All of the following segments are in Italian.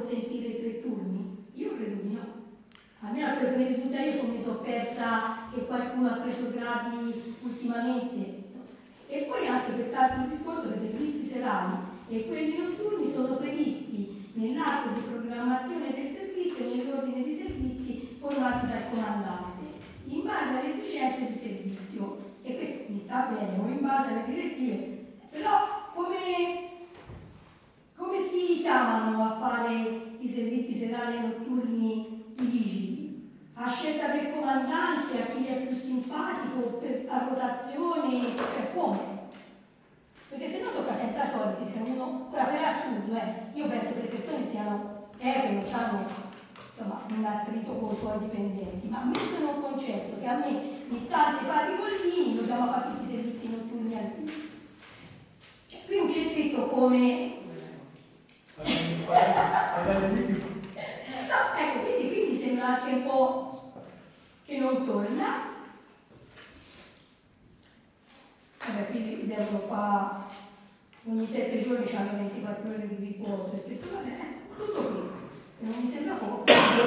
consentire 3 turni? Io credo di no. Almeno quello che mi risulta, io mi sono persa che qualcuno ha preso gradi ultimamente. E poi anche quest'altro discorso, che i servizi serali e quelli notturni sono previsti nell'atto di programmazione del servizio e nell'ordine di servizi formati dal comandante, in base alle esigenze di servizio. E questo mi sta bene, o in base alle direttive. Però come si chiamano a fare i servizi serali e notturni i vigili? A scelta del comandante, a chi gli è più simpatico, a rotazione, cioè come? Perché se no tocca sempre a soliti, se uno, ora per assurdo, io penso che le persone siano che non hanno insomma un attrito con i suoi dipendenti, ma messo in un concesso che a me mi stante fare i bollini, dobbiamo fare tutti i servizi notturni al più. Cioè, qui non c'è scritto come no, ecco, quindi qui mi sembra anche un po' che non torna. Vabbè, qui devono fare ogni 7 giorni, hanno 24 ore di riposo e questo vabbè, tutto qui. Non mi sembra poco.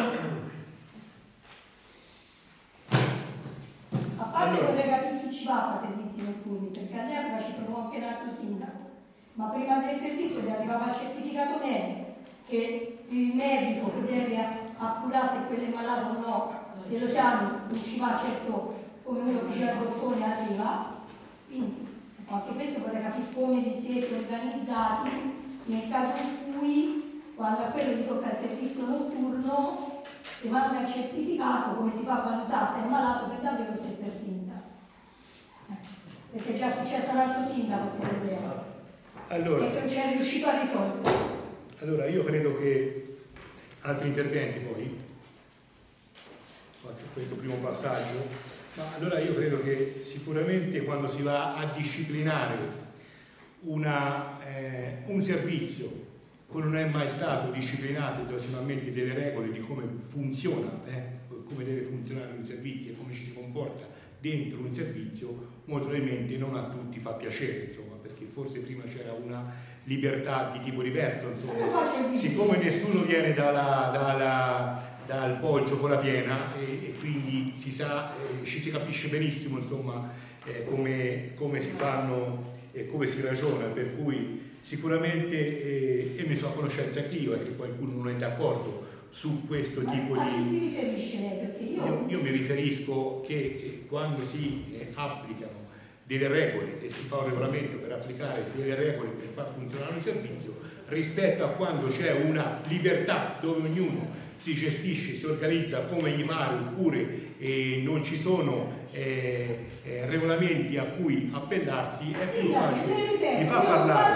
A parte vorrei capire chi ci va a fare servizi notturni, perché all'epoca ci provò anche l'altro sindaco. Ma prima del servizio gli arrivava il certificato medico, che il medico che deve appurare se quello è malato o no, se lo chiami non ci va certo come uno che c'è il bottone arriva. Quindi anche questo vorrei capire come vi siete organizzati nel caso in cui quando a quello gli tocca il servizio notturno se manda il certificato, come si fa a valutare se è malato per davvero o se è per finta. Perché è già successo a un altro sindaco questo problema. Allora, e che non ci è riuscito a risolvere. Allora, io credo che altri interventi poi faccio questo primo passaggio, ma allora io credo che sicuramente quando si va a disciplinare un servizio come non è mai stato disciplinato educativamente delle regole di come funziona, come deve funzionare un servizio e come ci si comporta dentro un servizio, molto probabilmente non a tutti fa piacere, insomma, perché forse prima c'era una libertà di tipo diverso, insomma, siccome nessuno viene dal poggio con la piena e quindi si sa, ci si capisce benissimo, insomma, come si fanno e come si ragiona, per cui sicuramente e ne so a conoscenza anch'io che qualcuno non è d'accordo su questo tipo di... A chi si riferisce lei? Perché io mi riferisco che quando si applicano delle regole e si fa un regolamento per applicare delle regole per far funzionare un servizio, rispetto a quando c'è una libertà dove ognuno si gestisce, si organizza come gli pare, oppure non ci sono regolamenti a cui appellarsi, è più facile. Mi fa parlare.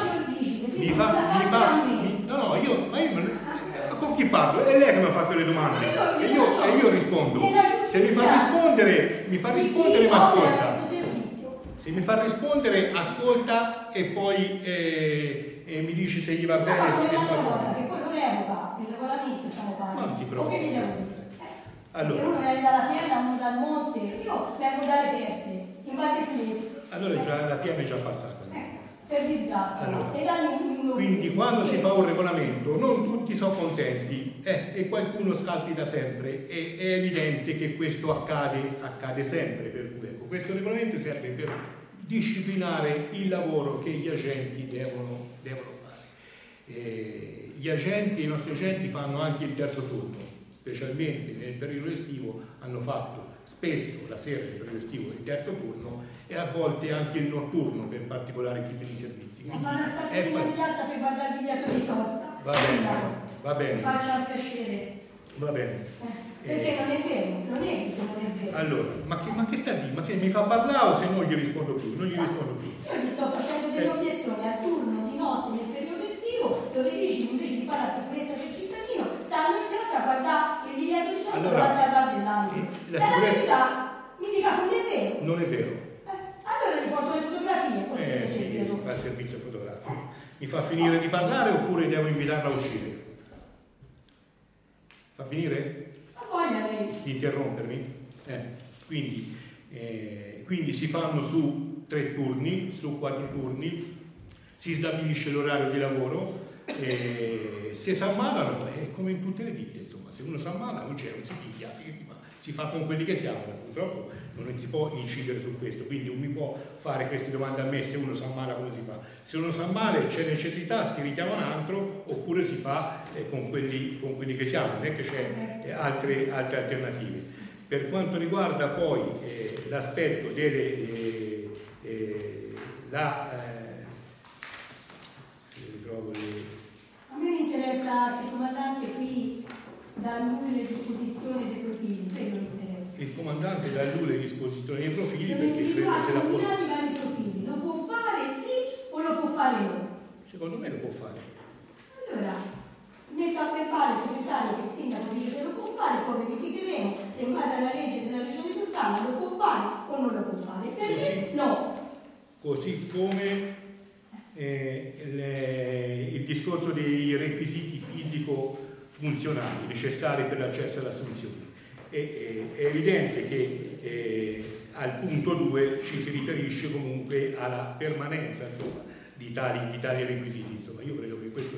No, io con chi parlo? È lei che mi ha fatto le domande e io rispondo. Se mi fa rispondere, mi ascolta. Se mi fa rispondere, ascolta e poi mi dici se gli va bene. Che poi non revoca, il regolamento stiamo facendo. Ma non si preoccupi. Allora, uno viene dalla piena, uno dal monte, io vengo dalle terze, in Val di Flez. Allora già la piena è già passata. Per disgrazia. Allora, quindi quando si fa un regolamento non tutti sono contenti e qualcuno scalpita sempre, è evidente che questo accade sempre, per cui ecco, questo regolamento serve per disciplinare il lavoro che gli agenti devono fare. I nostri agenti fanno anche il terzo turno, specialmente nel periodo estivo hanno fatto spesso la sera del periodo estivo il terzo turno e a volte anche il notturno per particolari tipi di servizi. Ma una stamattina in piazza per guardare il dietro di sosta. Va bene. Mi faccia un piacere. Va bene. Perché non è vero, non è che non è vero. Allora, ma che sta lì? Ma che mi fa parlare o se non gli rispondo più? Non gli rispondo più. Io gli sto facendo delle obiezioni al turno di notte nel periodo estivo, dove i vigili invece di fare la sicurezza del cittadino stanno in piazza a guardare il divieto di sosta davanti al bar dell'angolo. La verità mi dica non è vero. Non è vero. Allora gli porto le fotografie, così si fa il servizio fotografico. Mi fa finire di parlare oppure devo invitarla a uscire? Fa finire? Di interrompermi? Quindi si fanno su 3 turni, su 4 turni, si stabilisce l'orario di lavoro, Se si ammalano è come in tutte le ditte, insomma, se uno si ammala non c'è, non si piglia, si fa con quelli che si amano, purtroppo non si può incidere su questo, quindi non mi può fare queste domande a me: se uno si ammala come si fa? Se uno si ammala e c'è necessità si richiama un altro, oppure si fa con quelli che si amano, non è che c'è altre alternative. Per quanto riguarda poi l'aspetto delle a me mi interessa che il comandante qui dà nulle disposizioni dei profili, quello mi interessa. Il comandante dà nulle disposizioni dei profili sono perché individuati se la può... nominati vari profili, lo può fare sì o lo può fare no? Secondo me lo può fare. Allora, nel verbale segretario che il sindaco dice che lo può fare, poi verificheremo se in base alla legge della regione Toscana lo può fare o non lo può fare. Perché no? Così come il discorso dei requisiti fisico-funzionali necessari per l'accesso all'assunzione. È evidente che al punto 2 ci si riferisce comunque alla permanenza, insomma, di tali requisiti. Insomma, io credo che questo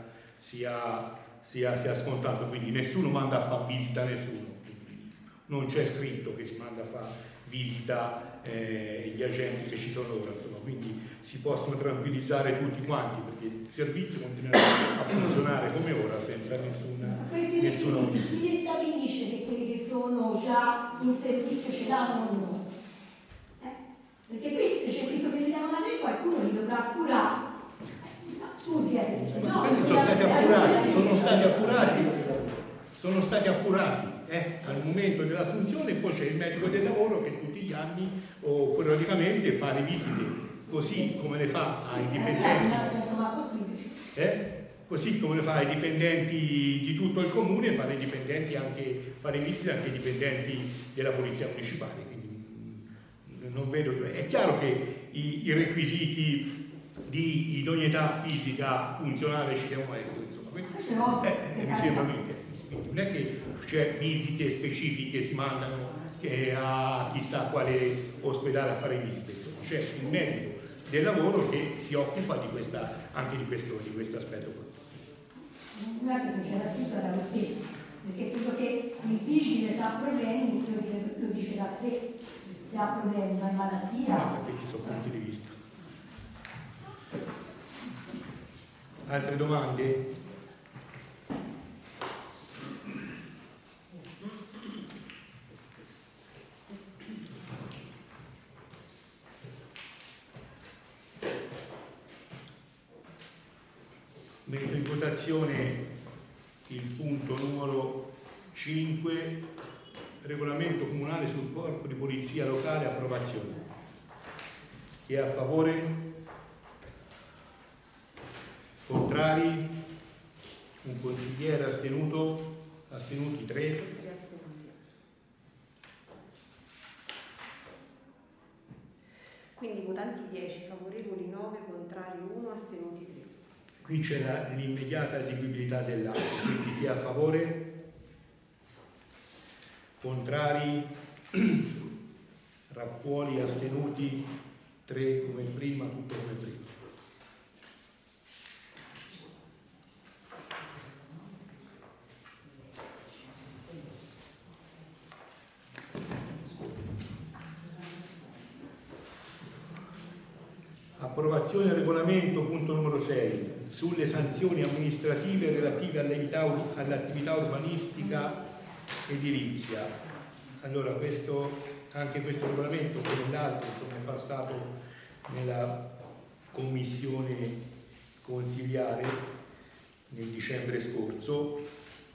sia scontato, quindi nessuno manda a fare visita a nessuno, non c'è scritto che si manda a fare visita gli agenti che ci sono ora, insomma, quindi si possono tranquillizzare tutti quanti, perché il servizio continuerà a funzionare come ora senza nessuna... Questi requisiti chi li stabilisce che quelli che sono già in servizio ce l'hanno o no? Perché qui se c'è scritto che li devono avere qualcuno li dovrà curare. Scusi, no, questi sono stati appurati al momento dell'assunzione, e poi c'è il medico del lavoro che tutti gli anni o periodicamente fa le visite, così come le fa ai dipendenti. Così come le fa ai dipendenti di tutto il comune, fa le visite anche ai dipendenti della polizia municipale. Quindi non vedo. È chiaro che i requisiti di idoneità fisica funzionale ci devono essere, insomma. Mi sembra, quindi non è che c'è visite specifiche si mandano a chissà quale ospedale a fare visite, insomma. C'è il medico del lavoro che si occupa anche di questo aspetto qua. Non è che se c'era scritto era lo stesso, perché quello che il vigile se ha problemi lo dice da sé, se ha problemi, ha malattia. No, perché ci sono punti di vista. Altre domande? Metto in votazione il punto numero 5, regolamento comunale sul corpo di polizia locale, approvazione. Chi è a favore? Contrari? Un consigliere astenuto? Astenuti 3. Quindi votanti 10, favorevoli 9, contrari 1, astenuti 3. Qui c'è l'immediata esigibilità dell'atto, quindi chi è a favore? Contrari? Rappuoli, astenuti 3 come prima, tutto come prima. Approvazione del regolamento, punto numero 6, sulle sanzioni amministrative relative all'attività urbanistica edilizia. Allora, anche questo regolamento, come l'altro, è passato nella commissione consigliare nel dicembre scorso.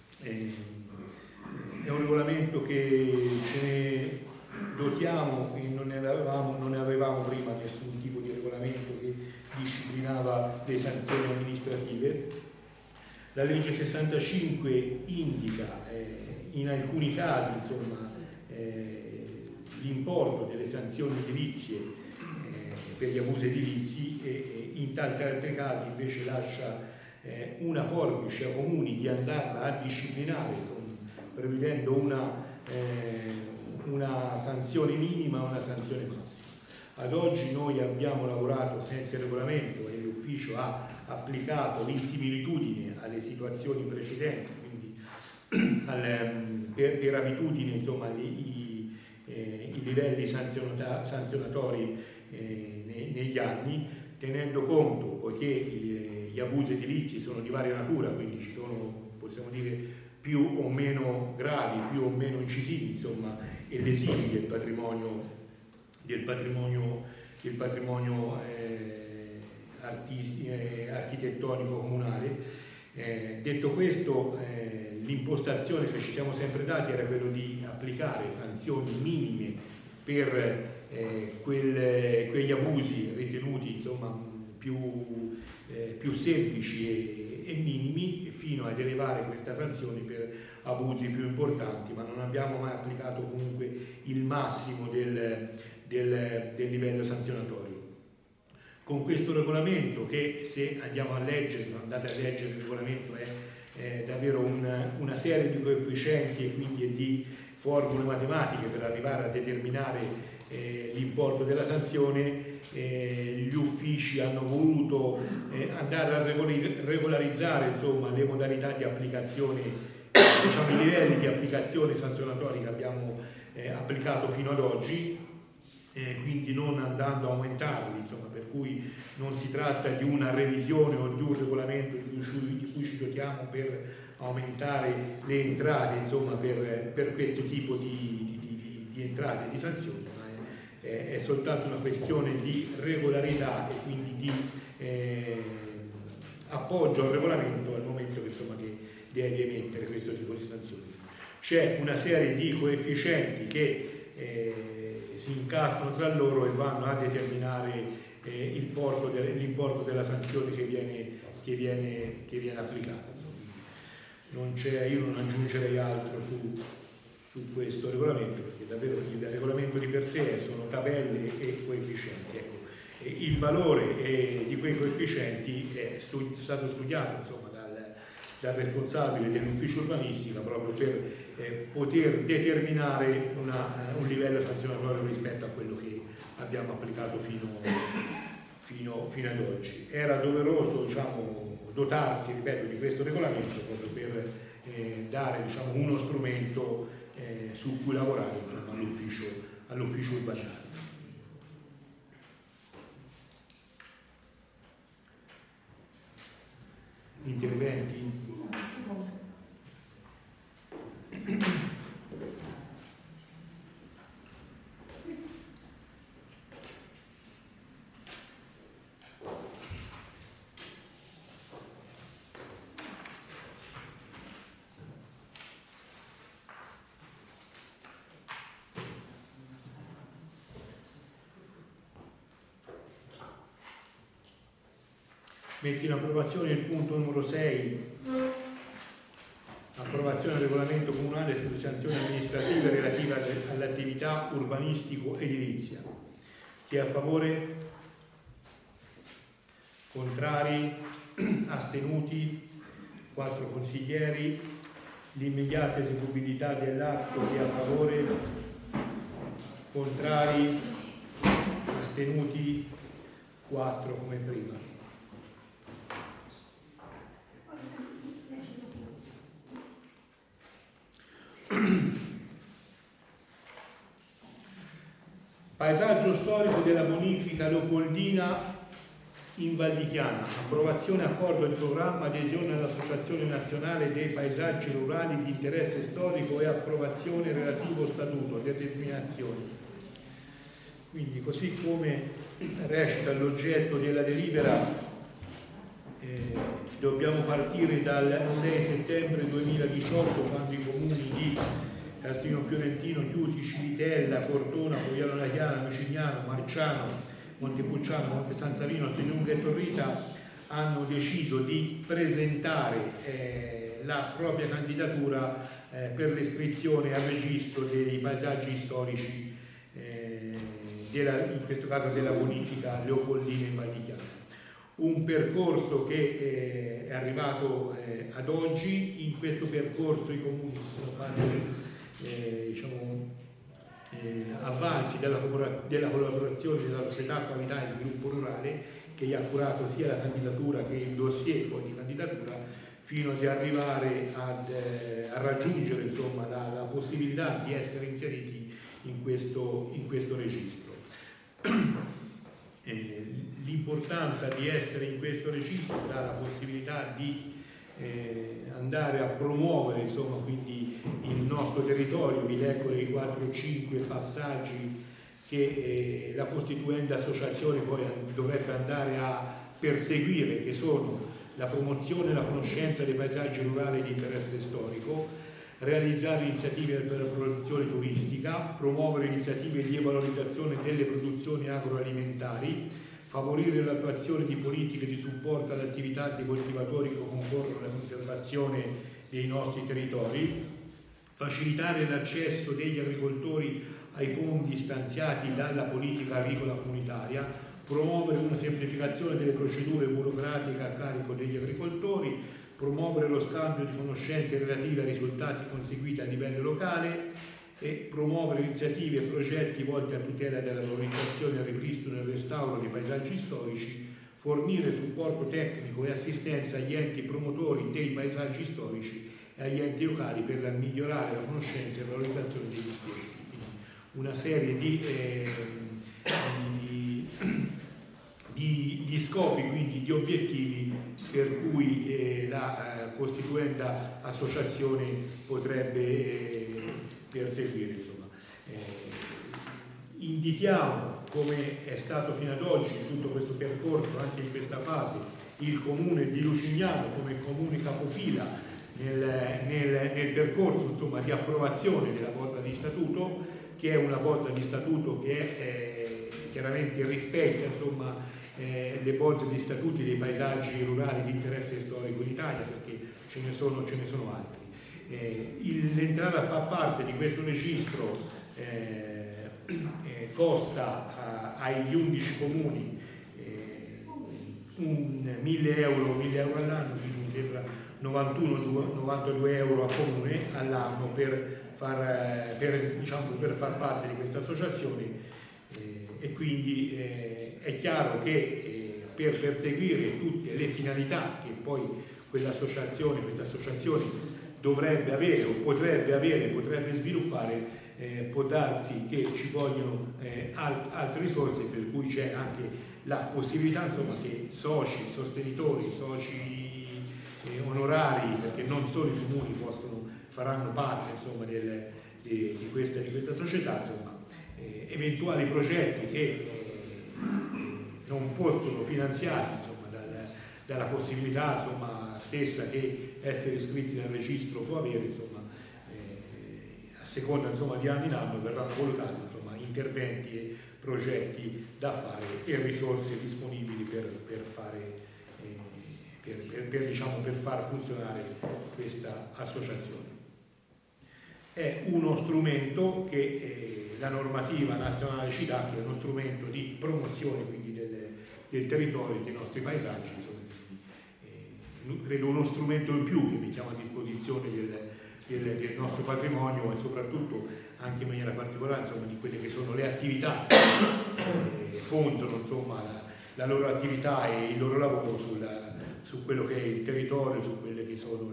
È un regolamento che ce ne dotiamo e non ne avevamo prima nessun tipo di regolamento che disciplinava le sanzioni amministrative. La legge 65 indica in alcuni casi, insomma, l'importo delle sanzioni edilizie per gli abusi edilizi e in tanti altri casi invece lascia una forbice ai comuni di andarla a disciplinare prevedendo una sanzione minima e una sanzione massima. Ad oggi noi abbiamo lavorato senza regolamento e l'ufficio ha applicato in similitudine alle situazioni precedenti, quindi per abitudine, insomma, i livelli sanzionatori negli anni, tenendo conto, poiché gli abusi edilizi sono di varia natura, quindi ci sono, possiamo dire, più o meno gravi, più o meno incisivi, insomma, e lesivi del patrimonio architettonico comunale. Detto questo, l'impostazione che ci siamo sempre dati era quello di applicare sanzioni minime per quegli abusi ritenuti, insomma, più semplici e minimi, fino ad elevare questa sanzione per abusi più importanti, ma non abbiamo mai applicato comunque il massimo del livello sanzionatorio. Con questo regolamento, che se andiamo a leggere, andate a leggere il regolamento, è davvero una serie di coefficienti e quindi di formule matematiche per arrivare a determinare l'importo della sanzione. Gli uffici hanno voluto andare a regolarizzare, insomma, le modalità di applicazione, diciamo, i livelli di applicazione sanzionatori che abbiamo applicato fino ad oggi, quindi non andando a aumentarli, insomma, per cui non si tratta di una revisione o di un regolamento di cui ci dotiamo per aumentare le entrate, insomma, per questo tipo di entrate e di sanzioni, ma è soltanto una questione di regolarità e quindi di appoggio al regolamento al momento che, insomma, che deve emettere questo tipo di sanzioni. C'è una serie di coefficienti che si incastrano tra loro e vanno a determinare l'importo della sanzione che viene applicata. Io non aggiungerei altro su questo regolamento, perché davvero il regolamento di per sé sono tabelle e coefficienti. Ecco. Il valore di quei coefficienti è stato studiato, insomma, dal responsabile dell'ufficio urbanistica, proprio per poter determinare un livello sanzionatorio rispetto a quello che abbiamo applicato fino ad oggi. Era doveroso, diciamo, dotarsi, ripeto, di questo regolamento proprio per dare, diciamo, uno strumento su cui lavorare, insomma, all'ufficio urbanistico. Interventi? Metti in approvazione il punto numero 6, approvazione del regolamento comunale sulle sanzioni amministrative relative all'attività urbanistico-edilizia. Chi è a favore? Contrari? Astenuti? 4 consiglieri. L'immediata eseguibilità dell'atto, chi è a favore? Contrari? Astenuti? 4 come prima. Paesaggio storico della bonifica Leopoldina in Val di Chiana, approvazione accordo del programma, adesione all'Associazione Nazionale dei Paesaggi Rurali di Interesse Storico e approvazione relativo statuto, determinazioni. Quindi, così come recita l'oggetto della delibera, dobbiamo partire dal 6 settembre 2018, quando i comuni di Castiglione Fiorentino, Chiusi, Civitella, Cortona, Fogliano La Chiana, Micignano, Marciano, Montepulciano, Monte San Savino, Stigliunga e Torrita hanno deciso di presentare la propria candidatura per l'iscrizione al registro dei paesaggi storici, in questo caso della bonifica Leopoldina in Val di Chiana. Un percorso che è arrivato ad oggi. In questo percorso i comuni si sono fatti avvalsi della collaborazione della società Qualità e Sviluppo Rurale, che ha curato sia la candidatura che il dossier poi di candidatura, fino ad arrivare a raggiungere insomma, la possibilità di essere inseriti in questo registro. L'importanza di essere in questo registro dà la possibilità di andare a promuovere insomma, quindi il nostro territorio. Vi leggo i 4-5 passaggi che la costituenda associazione poi dovrebbe andare a perseguire, che sono la promozione e la conoscenza dei paesaggi rurali di interesse storico, realizzare iniziative per la produzione turistica, promuovere iniziative di valorizzazione delle produzioni agroalimentari, favorire l'attuazione di politiche di supporto all'attività dei coltivatori che concorrono alla conservazione dei nostri territori, facilitare l'accesso degli agricoltori ai fondi stanziati dalla politica agricola comunitaria, promuovere una semplificazione delle procedure burocratiche a carico degli agricoltori, promuovere lo scambio di conoscenze relative ai risultati conseguiti a livello locale e promuovere iniziative e progetti volti a tutela della valorizzazione, al ripristino e al restauro dei paesaggi storici, fornire supporto tecnico e assistenza agli enti promotori dei paesaggi storici e agli enti locali per migliorare la conoscenza e la valorizzazione degli stessi. Quindi una serie di scopi, quindi di obiettivi per cui la costituenda associazione potrebbe perseguire. Insomma. Indichiamo, come è stato fino ad oggi in tutto questo percorso, anche in questa fase, il comune di Lucignano come comune capofila nel percorso insomma, di approvazione della bozza di statuto, che è una bozza di statuto che chiaramente rispecchia insomma, le bozze di statuti dei paesaggi rurali di interesse storico in Italia, perché ce ne sono altri. L'entrata a far parte di questo registro costa agli 11 comuni 1.000 euro all'anno, quindi mi sembra 92 euro a comune all'anno per far parte di questa associazione, e quindi è chiaro che per perseguire tutte le finalità che poi questa associazione dovrebbe avere o potrebbe sviluppare, può darsi che ci vogliono altre risorse, per cui c'è anche la possibilità insomma, che soci, sostenitori, soci onorari, perché non solo i comuni faranno parte insomma, di questa società, insomma, eventuali progetti che non fossero finanziati insomma, dalla possibilità insomma, stessa che essere iscritti nel registro può avere, insomma, a seconda insomma, di anno in anno verranno valutati insomma, interventi e progetti da fare e risorse disponibili per far funzionare questa associazione. È uno strumento che la normativa nazionale ci dà, che è uno strumento di promozione quindi del territorio e dei nostri paesaggi, insomma, quindi, credo uno strumento in più che mettiamo a disposizione del nostro patrimonio, e soprattutto anche in maniera particolare insomma, di quelle che sono le attività che fondano insomma, la loro attività e il loro lavoro su quello che è il territorio, su quelle che sono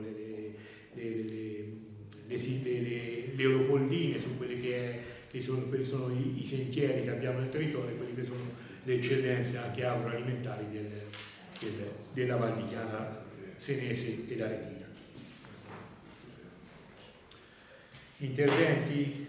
le Leopoldine, su quelli che sono i sentieri che abbiamo nel territorio, quelli che sono le eccellenze anche agroalimentari della Val di Chiana, Senese ed Aretina. Interventi?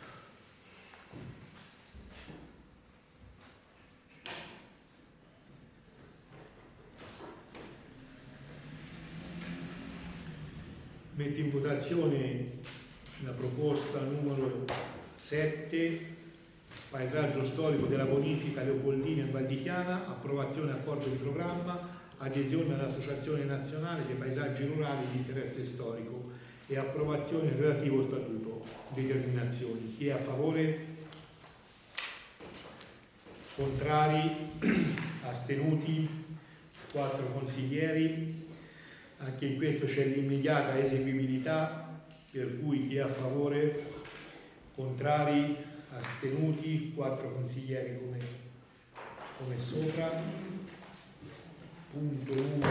Metto in votazione la proposta numero 7, paesaggio storico della bonifica Leopoldina e Val di Chiana, approvazione accordo di programma, adesione all'Associazione Nazionale dei Paesaggi Rurali di Interesse Storico e approvazione del relativo statuto. Determinazioni. Chi è a favore? Contrari? Astenuti? 4 consiglieri. Anche in questo c'è l'immediata eseguibilità, per cui chi è a favore? Contrari? Astenuti? 4 consiglieri come sopra. punto 1